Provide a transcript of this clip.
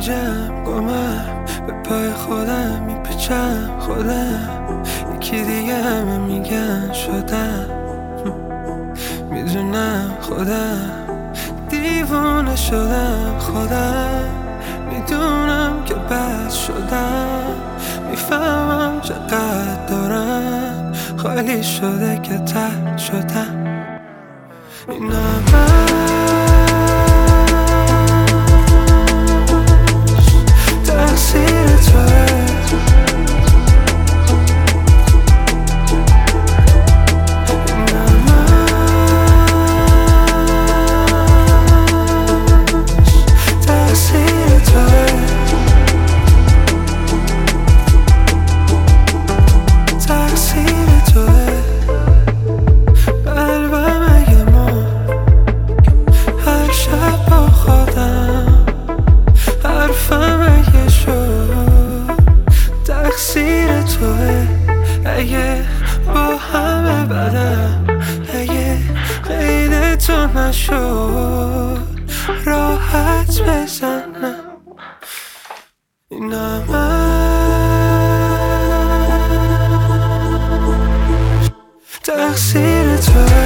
گیجم گمم به پای خودم میپیچم خودم یکی دیگه همه میگن شدم میدونم خودم دیوونه شدم خودم میدونم که بد شدم میفهمم چقدر دارم خالی شده که ترد شدم این همش تقصیر توه تقصیر توه اگه با همه بدم اگه غیر تو نشد راحت بزنم این همش تقصیر توه